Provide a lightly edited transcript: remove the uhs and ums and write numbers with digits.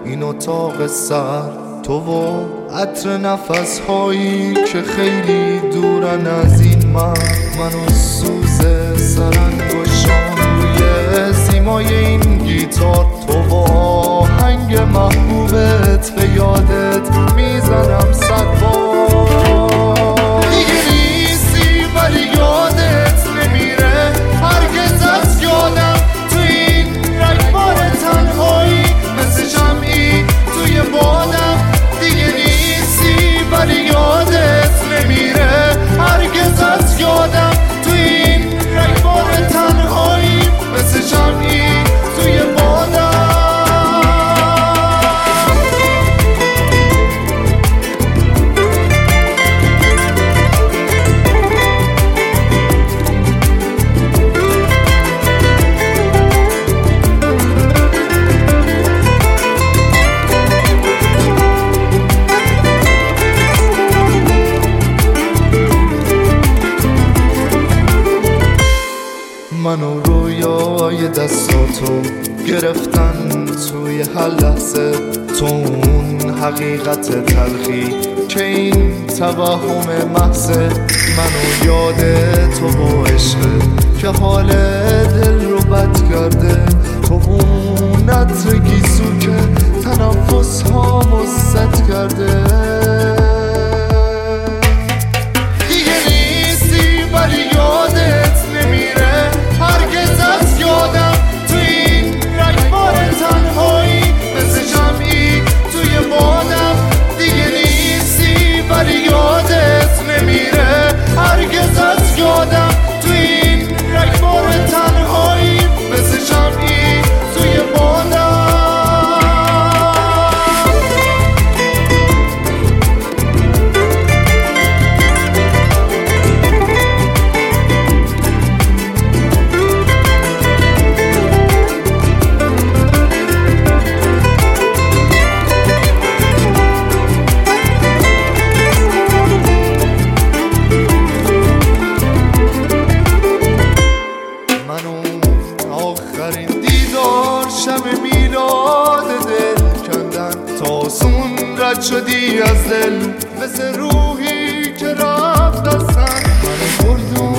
این اتاق سر، تو و عطر نفس هایی که خیلی دورن از این من و سوز سرانگشتان روی سیمای این گیتار، تو و آهنگ محبوبت به یادت میزنم 100 بار. دیگه نیستی ولی یادت نمیره هرگز از یادم، تو این رگبار تنهایی مثل شمعی توی بادم. دیگه نیستی ولی یادت نمیره هرگز از یادم، تو این رگبار تنهایی مثل شمعی توی بادم. منو رویای دستاتو گرفتن توی هر لحظه، تو اون حقیقت تلخی که این توهم محضه. منو یاد تو و عشقه که حال دل رو بد کرده، تو اون عطر گیسو که تنفس هامو سد کرده. دیگه نیستی ولی یادت نمیره هرگز از یادم، تو این رگبار تنهایی مثل شمعی توی بادم. دیگه نیستی ولی یادت نمیره هرگز از یادم، تو این رگبار تنهایی مثل شمعی توی بادم. آخرین دیدار شب میلاد دل کندن، تا سون رد شدی از دل مثل روحی که رفت از سن. من